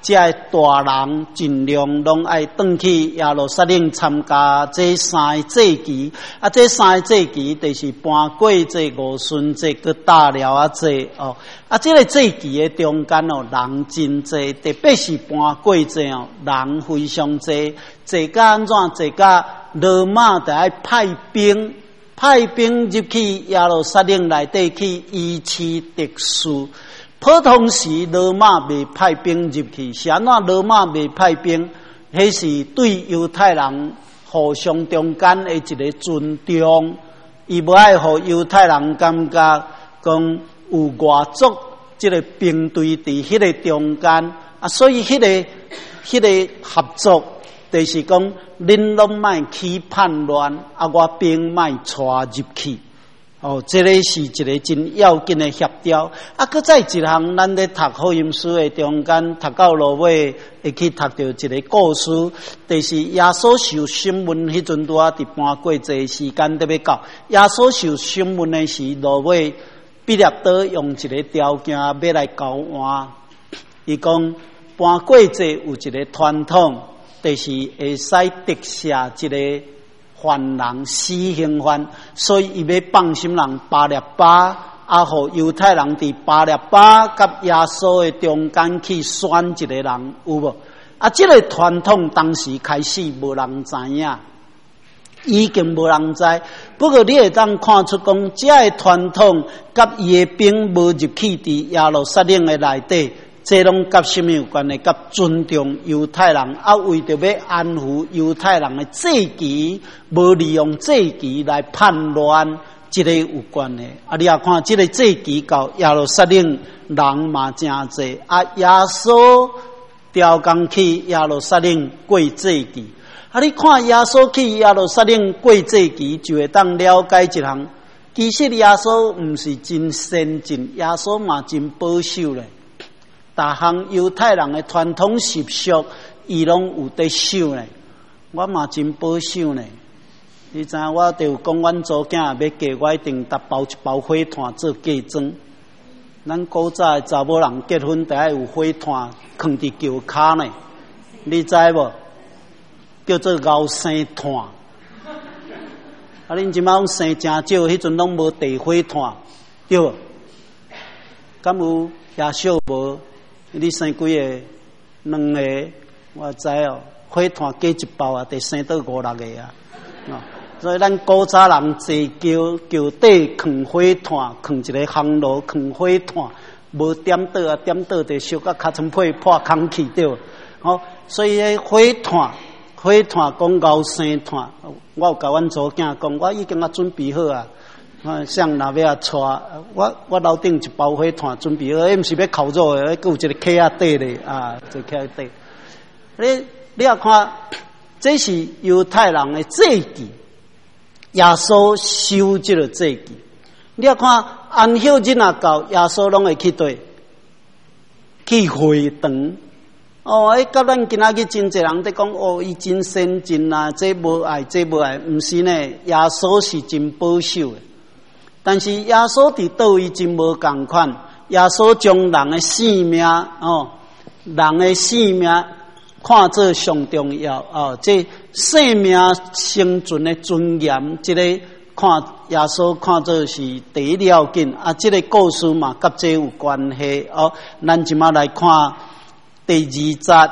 这大人尽量拢爱转去耶路撒冷参加这三个节期，啊，这三个节期就是搬过这五旬节，佮大了啊节哦，啊，这个节期的中间哦，人真多，特别是搬过节哦，人非常多，坐甲安怎？坐甲罗马就爱派兵，派兵入去耶路撒冷内底去医治敌事。普通时罗马未派兵入去，是安怎罗马未派兵？迄是对犹太人互相中间的一个尊重，伊无爱互犹太人感觉讲有外族即个兵队伫迄个中间啊，所以迄、那个迄、那个合作，就是讲恁拢莫起叛乱，啊，我兵莫带入去。哦，这个是一个真要紧的协调。啊，搁再一项，咱咧读福音书的中间，读到落尾会去读到一个故事，就是耶稣受审问迄阵拄啊，伫搬过节时间特别到。耶稣受审问的时，落尾彼得多用一个条件要来交换。伊讲搬过节有一个传统，就是会使特赦一个犯人死刑犯，所以伊要放心人巴列巴，啊，互犹太人伫巴列巴甲耶稣的中间去选一个人，有无？啊，这个传统当时开始无人知影，已经无人知。不过你会当看出讲，这个传统甲伊的兵无入去伫耶路撒冷的内底。这拢甲什么有关呢？甲尊重犹太人，啊，为着要安抚犹太人的节期，无利用节期来叛乱，这个有关的。啊，你也看这个节期到耶路撒冷人嘛真多，啊，耶稣调工去耶路撒冷过节期，啊，你看耶稣去耶路撒冷过节期，就会当了解一项，其实耶稣毋是真先进，耶稣嘛真保守咧。大项犹太人的传统习俗，伊拢有得守呢。我嘛真保守呢。你知影我就讲，阮祖囝要嫁我，一定搭包一包火炭做嫁妆。咱古早的查某人结婚，得爱有火炭放伫轿骹呢。你知无？叫做熬生炭。啊，恁即摆拢生真少，迄阵拢无地火炭，对无？敢有遐少无？你生几个？两个，我知哦。火炭加一包啊，得生到五六个啊。哦，所以咱古早人坐轿轿底放火炭，放一个烘炉，放火炭，无点倒啊，点倒得烧甲尻川皮破空气对。哦，所以迄火炭，火炭讲熬生炭，我有甲阮祖囝讲，我已经啊准备好啊。啊，像若要啊带，我我楼顶一包火炭准备好，迄毋是要烤肉的，佮有一个客仔底咧啊，一个客仔底。你你也看，这是犹太人的节期，耶稣守这个节期。你也看安息日若到，耶稣拢会去对去会堂。哦，迄甲咱今仔日真侪人在讲，哦，伊真先进啊，这无爱，这无爱，毋是呢。耶稣是真保守的。但是耶稣伫倒位真无共款，耶稣将人的性命哦，人的性命看作上重要哦，这生命生存的尊严，这个看耶稣看作是第一要紧啊。这个故事嘛，甲这有关系哦。咱即马来看第二节，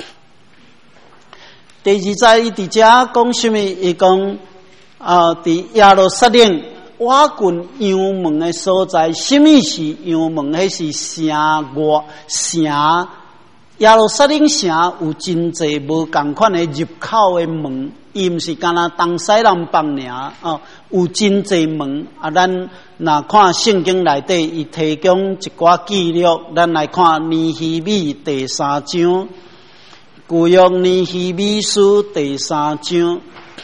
第二节伊伫遮讲什么？伊讲啊，伫耶路撒冷。瓦郡羊门的所在，什么是羊门？迄是城外城，耶路撒冷城有真济无共款的入口的门，伊毋是干那东西南北尔哦，有真济门啊。咱若看圣经内底，伊提供一寡记录，咱来看尼希米第三章，旧约尼希米书第三章。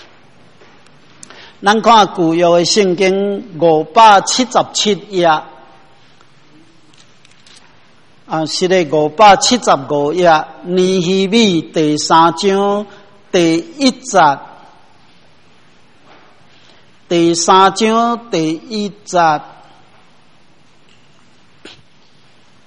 咱看旧约的圣经五百七十七页，啊，是咧五百七十五页，尼希米第三章第一节，第三章第一节，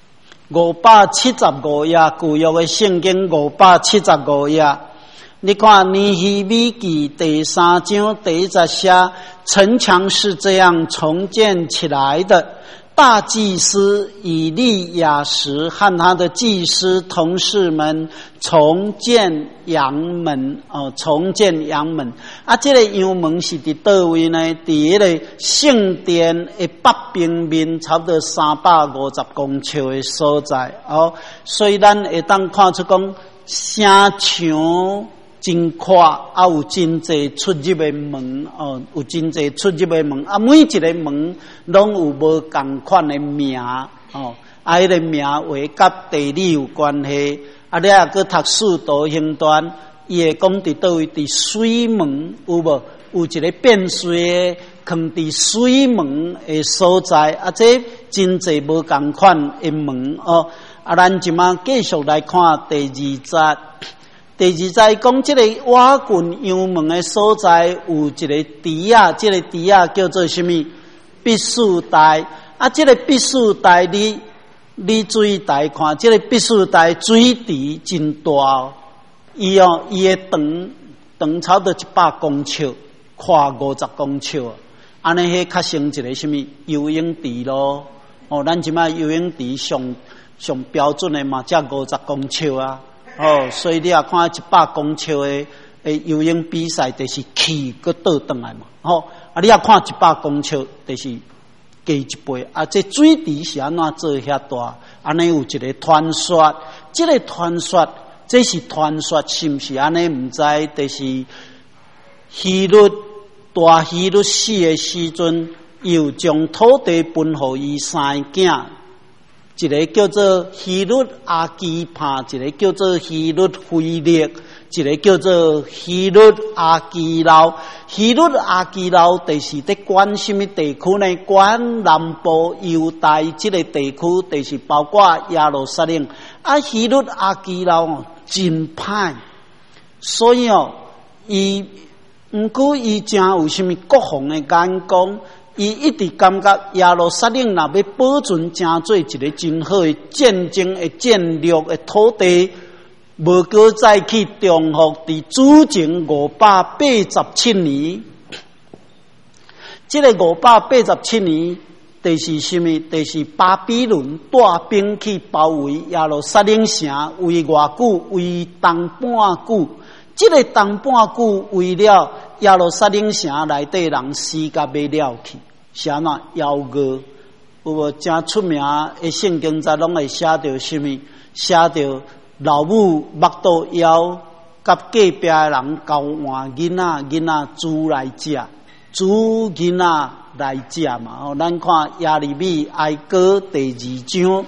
五百七十五页，旧约的圣经五百七十五页。你看《尼希米记》第三章第一节写，城墙是这样重建起来的。大祭司以利亚时和他的祭司同事们重建阳门哦，重建阳门啊！这个阳门是伫倒位呢？伫迄个圣殿的北平面，差不多三百五十公尺的所在哦。所以咱会当看出讲，城墙真宽，啊有真济出入的门哦，有真济出入的门啊，每一个门拢有无同款的名哦，啊，迄个名话甲地理有关系。啊，你啊，佮读四图形段，伊会讲伫倒位伫水门有无？有一个变水的放伫水门的所在，啊，这真济无同款的门哦。啊，咱即马继续来看第二节。第二节讲，这个瓦郡阳门的所在有一个池啊，这个池啊叫做什么？必须台啊，这个必须台，你你注意台看，这个必须台水池真大哦，伊哦伊的长长差不多一百公尺，宽五十公尺，安尼迄较像一个什么游泳池咯？哦，咱即摆游泳池上上标准的嘛，才五十公尺啊。哦，所以你也看一百公尺的诶游泳比赛，就是去个倒转来嘛。吼、哦，啊，你也看一百公尺，就是加一倍。啊，这水池是安怎做遐大？安尼有一个传说，这个传说，这是传说，是毋是安尼？唔知，就是希律大希律死的时阵，又将土地分互伊三囝。一个叫做希律阿基帕，一个叫做希律腓力，一个叫做希律阿基老。希律阿基老就是在管什么地区呢？管南部犹大这个地区，就是包括耶路撒冷。啊，希律阿基老哦，真歹，所以哦，伊毋过伊真有什么国防的眼光。伊一直感觉耶路撒冷若要保存成做一个真好的战争的战略的土地，无过再去重复伫主前五百八十七年。这个五百八十七年，就是什么？就是巴比伦带兵去包围耶路撒冷城，围偌久？围东半久。这个东半久，为了耶路撒冷城内底人死甲要了去，是安怎夭娥？有无真出名的圣经在拢会写着什么？写着老母目肚枵，甲隔壁的人交换囡仔，囡仔煮来食，煮囡仔来食嘛。哦，咱看耶利米哀歌第二章。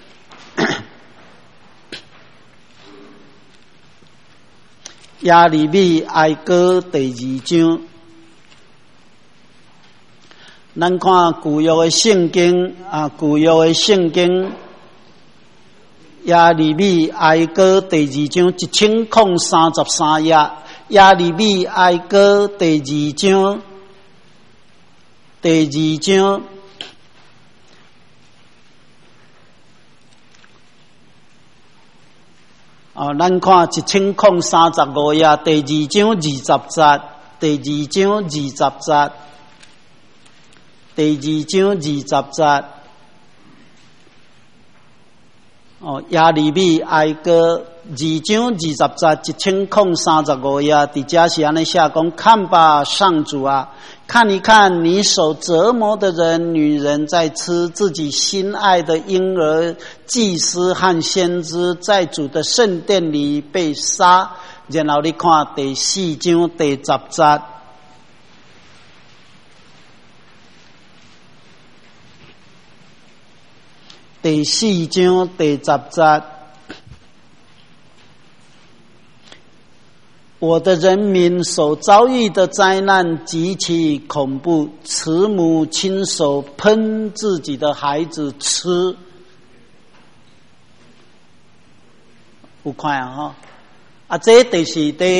耶利米哀歌第二章，咱看旧约的圣经啊，旧约的圣经，耶利米哀歌第二章一千零三十三页，耶利米哀歌第二章，第二章。啊，咱看一千零三十五页，第二章二十节，第二章二十节，第二章二十节。哦，耶利米哀歌二章二十节，一千零三十五页，伫遮是安尼写讲：看吧，上主啊，看一看你手折磨的人，女人在吃自己心爱的婴儿，祭司和先知在主的圣殿里被杀。然后你看第四章第十节。第四章第十节，我的人民所遭遇的灾难极其恐怖，慈母亲手喷自己的孩子吃，有看啊哈？啊，这就是在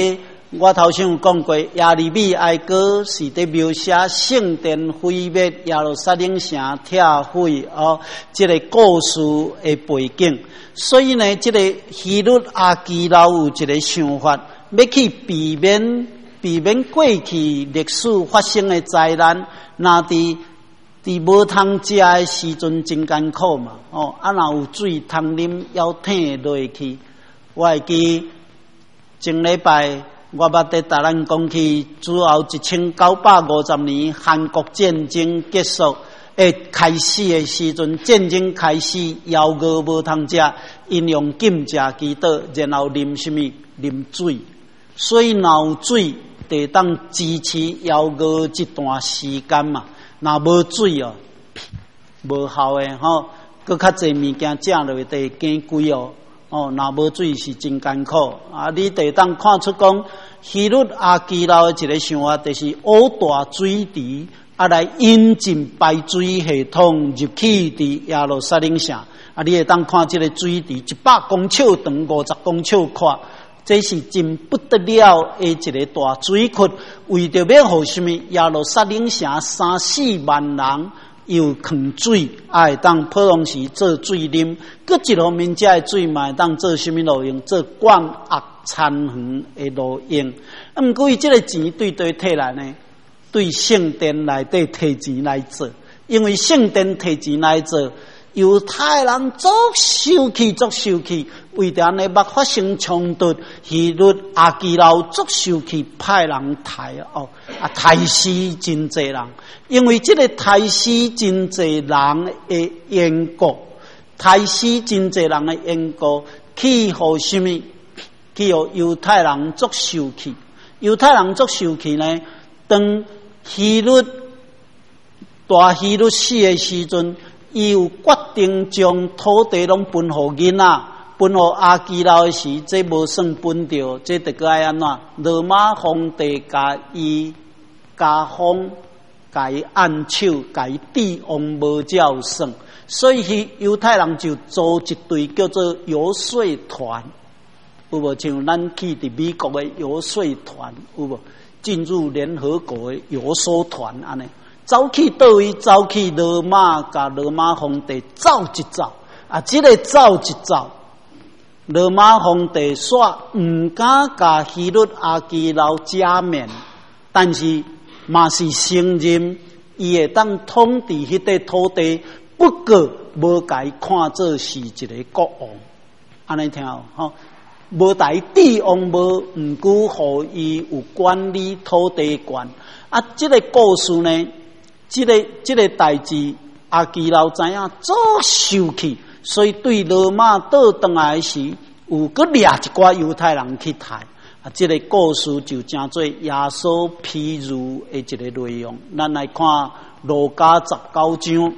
我头先有讲过，耶利米哀歌是伫描写圣殿毁灭、耶路撒冷城拆毁哦，这个故事的背景。所以呢，这个希律阿基老有一个想法，要去避免避免过去历史发生的灾难，那伫伫无通食的时阵真艰苦嘛。哦，啊，若有水通啉，要挺落去。我会记前礼拜。我捌伫达咱讲起，主后一千九百五十年韩国战争结束诶开始诶时阵，战争开始，妖蛾无通食，因用禁食祈祷，然后啉什么？啉水。所以若有水，得当支持妖蛾一段时间嘛。若无水哦，无效诶吼，搁较侪物件食落地减贵哦。哦，若无水是真艰苦啊！你得当看出讲，希律阿基老的一个想法，就是乌大水池啊，来引进排水系统入去伫耶路撒冷城啊！你会当看这个水池一百公尺长，五十公尺宽，这是真不得了的一个大水库。为着要互什么耶路撒冷城三四万人。又藏水，爱当普通时做水啉，搁一方面遮的水嘛当做什么路用？做灌压参园的路用。啊，毋过伊即个钱对对摕来呢？对圣殿内底摕钱来做，因为圣殿摕钱来做，犹太人足生气，足生气，为着安尼捌发生冲突，希律阿基老足生气，派人抬哦，啊抬死真济人。因为这个抬死真济人的缘故，抬死真济人的缘故，去互什么？去互犹太人足受气。犹太人足受气呢？当希律大希律死的时阵，伊有决定将土地拢分互囡仔，分互阿基老的时，这无算分着，这得该安怎？罗马皇帝甲伊加封。改按手，改帝王无照算，所以犹太人就组一队叫做游说团，有无？像咱去伫美国的游说团，有无？进入联合国的游说团安尼，走去倒位，走去罗马，甲罗马皇帝走一走，啊，这个走一走，罗马皇帝煞唔敢甲希律阿基老加冕，但是。嘛是承认，伊会当统治迄块土地，不过无甲伊看作是一个国王，安尼听吼，无甲伊帝王无，毋过互伊有管理土地权。啊，这个故事呢，这个这个代志，阿基老知影足受气，所以对罗马倒转来时，有搁掠一寡犹太人去抬。啊，这个故事就称做耶稣譬喻的一个内容。咱来看路加十九章，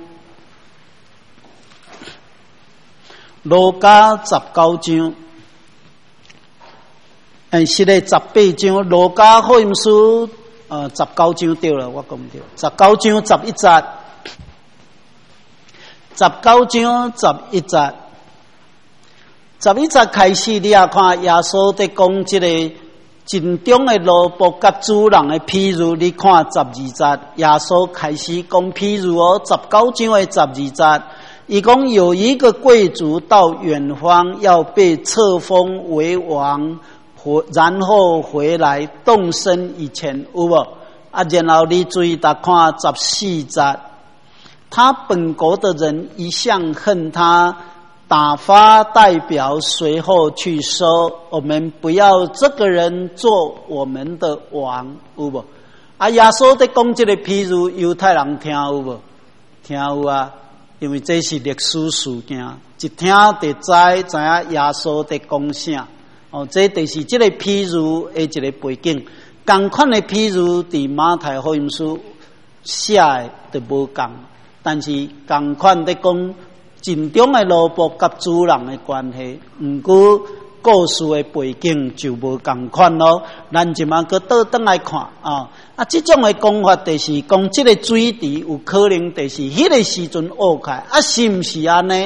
路加十九章，诶，是咧十八章。路加福音书，呃，十九章对了，我讲唔对，十九章十一节，十九章十一节。十一节开始，你也看耶稣在讲这个真中的萝卜甲主人的譬喻。你看十二节，耶稣开始讲譬喻哦。十九章的十二节，伊讲有一个贵族到远方要被册封为王，然后回来动身以前有无？啊，然后你注意打看十四节，他本国的人一向恨他。打发代表随后去说，我们不要这个人做我们的王，有无？啊，耶稣在讲这个譬喻，犹太人听有无？听有啊，因为这是历史事件，一听就知知影耶稣在讲啥。哦，这就是这个譬喻的一个背景。同款的譬喻伫马太福音书写的就无共，但是同款在讲。真中的萝卜甲主人的关系，毋过故事的背景就无共款咯。咱即马搁倒转来看啊，啊，这种的讲法就是讲，这个水池有可能就是迄个时阵挖开，啊，是毋是安尼？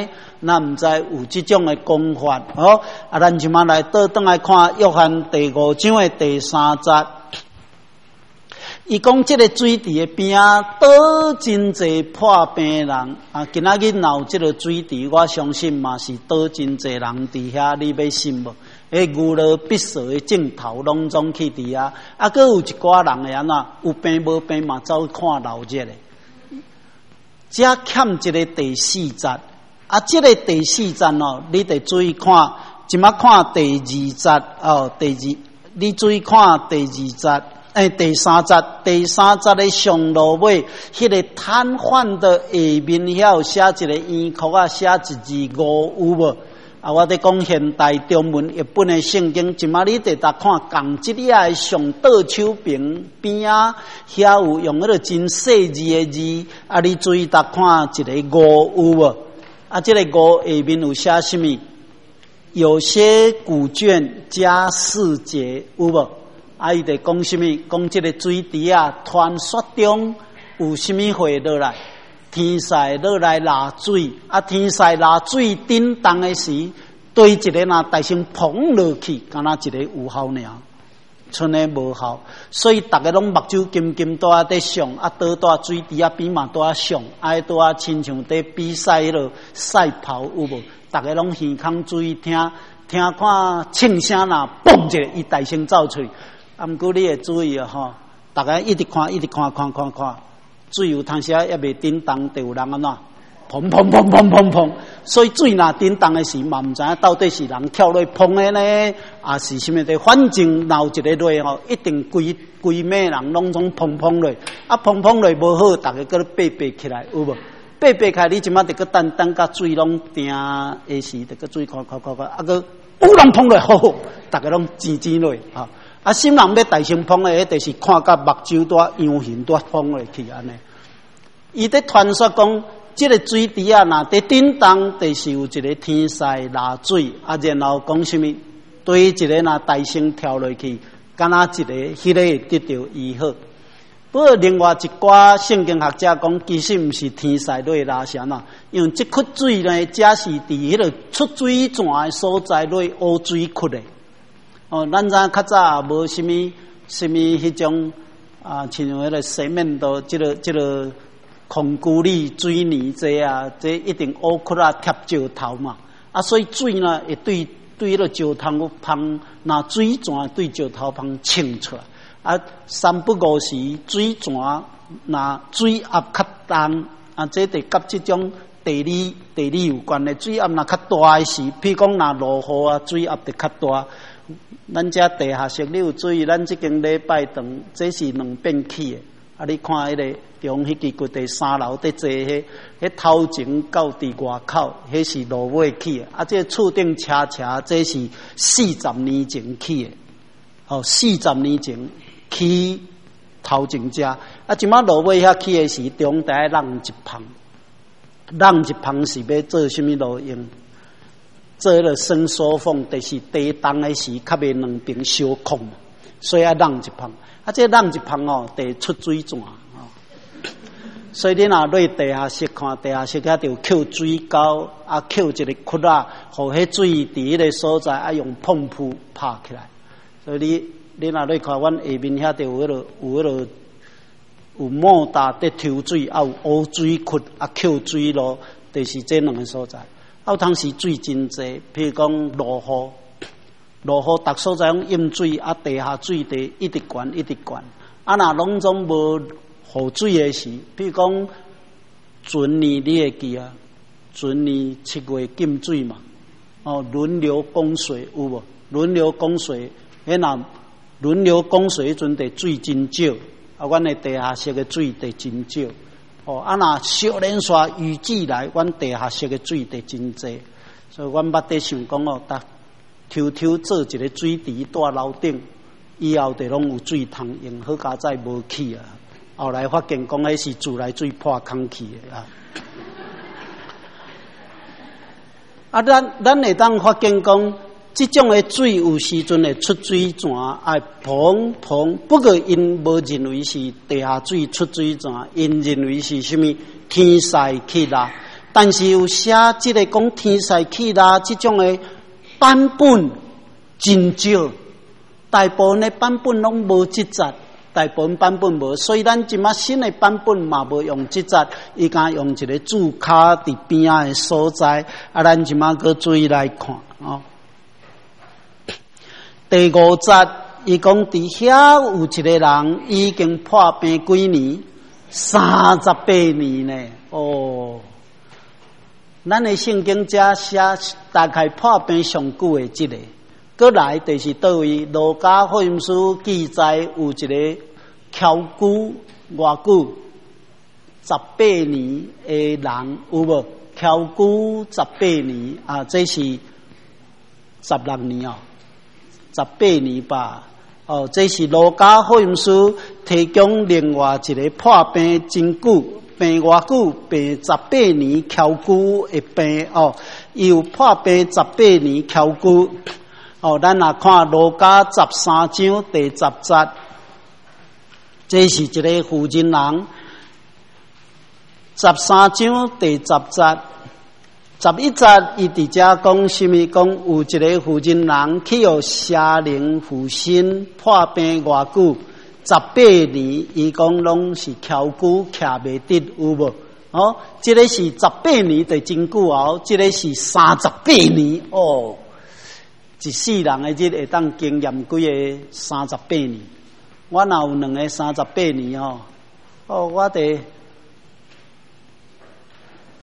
咱毋知有即种诶讲法哦。啊，咱即马来倒转来看约翰第五章诶第三节，伊讲即个水池诶边啊，倒真济破病人啊。今仔日若有即个水池，我相信嘛是倒真济人伫遐，你要信无？迄牛罗必蛇诶镜头拢总去伫遐，啊，阁有一寡人诶安怎有病无病嘛走去看闹热诶。只欠一个第四节，啊，即、这个第四节哦，你得注意看，即马看第二节哦，第二，你注意看第二节，诶，第三节，第三节的上落尾，迄、那个瘫痪的下面遐有写一个圆圈啊，写一字五有无？啊，我伫讲现代中文日本的圣经，即马你得搭看共即里啊上倒手边边啊，遐有用迄个真细字的字，啊，你注意搭看一个五有无？啊，即、这个五下面有写什么？有些古卷加四节有无？啊，伊得讲什么？讲即个水池啊，传说中有什么会落来？天灾落来拿水，啊！天灾拿水叮当的时，对一个那大声捧落去，敢若一个有效尔，剩的无效。所以大家拢目睭金金都在上，啊，倒在水池啊边嘛都在上，啊，都啊亲像在比赛迄落赛跑有无？大家拢耳孔注意听，听看庆声啦，嘣一下，伊大声走出去。啊，毋过你会注意啊，吼，大家一直看，一直看，看看看。水有当时啊，也未叮当，就有人安怎砰砰砰砰砰砰，所以水若叮当的时，嘛毋知影到底是人跳落砰的呢，啊是什么的？反正闹一个落吼，一定规规面人拢总砰砰落，啊砰砰落无好，大家搁爬爬起来有无？爬爬起来，你即马得搁等等甲水拢定的时，得搁水看看看看，啊搁有人砰落，好好，大家拢挤挤落啊。啊，心人要大声捧诶，就是看甲目睭多羊形多捧落去安尼。伊伫传说讲，即、这个水池啊，若伫叮当，就是有一个天灾拿水，啊，然后讲什么？对一个若大声跳落去，敢若一个迄、那个会得到医好。不过另外一寡圣经学者讲，其实毋是天灾落拉啥呐，因为即窟水呢，只是伫迄个出水泉诶所在落乌水窟诶。哦，咱知较早无什么什么迄种啊，像迄个洗面度，即、这个即、这个空谷里水泥这啊，这一定乌窟啊贴石头嘛，啊，所以水呢会对对迄个石头旁，那水泉对石头旁冲出来，啊，三不五时水泉那水压较重，啊，这得甲即种地理地理有关的，水压若较大的时，譬如讲若落雨啊，水压得较大。咱遮地下室你有注意，咱即间礼拜堂，这是两边起的。啊，你看迄个中迄支骨第三楼伫坐迄，迄头前到伫外口，迄是路尾起的。啊，这厝顶车车，这是四十年前起的。哦，四十年前起头前遮，啊，即马路尾遐起的是中台让一旁，让一旁是要做什么路用？做了伸缩缝，就是地动的时，较袂两边相控，所以要让一旁。啊，这让一旁哦，得出水泉哦。所以你若落地下室看，地下室遐就扣水沟，啊，扣一个窟啊，互迄水伫迄个所在，啊用碰扑拍起来。所以你你若落看，阮下面遐就有迄落有迄落有莫大伫抽水，啊有乌水窟，啊扣水路，就是这两个所在。啊，有当时水真济，譬如讲落雨，落雨逐所在拢淹水，啊，地下水地一直悬一直悬。啊，若拢总无雨水的时，譬如讲前年你会记啊，前年七月禁水嘛，哦，轮流供水有无？轮流供水，迄若轮流供水迄阵地水真少，啊，阮的地下室的水地真少。哦，啊那小连刷雨季来，阮地下室的水地真济，所以阮捌伫想讲哦，逐偷偷做一个水池带楼顶，以后就拢有水通用，好佳哉无去啊。后来发现讲迄是自来水破空去的啊。啊，咱咱会当发现讲，即种的水有时阵会出水泉，爱砰砰。不过因无认为是地下水出水泉，因认为是什么天灾去啦。 但是有写即个讲天使去啦，即种的版本真少，大部分的版本拢无即节，大部分版本无，所以咱即马新的版本嘛无用即节，伊敢用一个注卡伫边仔的所在，啊，咱即马搁注意来看哦。第五节，伊讲伫遐有一个人已经破病几年，三十八年呢，哦。咱的圣经遮写大概破病上久的即、这个，过来就是倒位路加福音书记载有一个翘久偌久十八年的人有无？翘久十八年啊，这是十六年哦，十八年吧。哦，这是路加福音书提供另外一个破病真久。病偌久？病十八年翘久的病哦，伊有破病十八年翘久哦。咱若看路加十三章第十节，这是一个妇人人。十三章第十节，十一节伊伫遮讲什么？讲有一个妇人人去互邪灵附身，破病偌久？十八年，伊讲拢是翘久徛袂得，有无？哦，这个是十八年就真久哦，这个是三十八年哦。一世人的日会当经验几个三十八年？我若有两个三十八年哦，哦，我得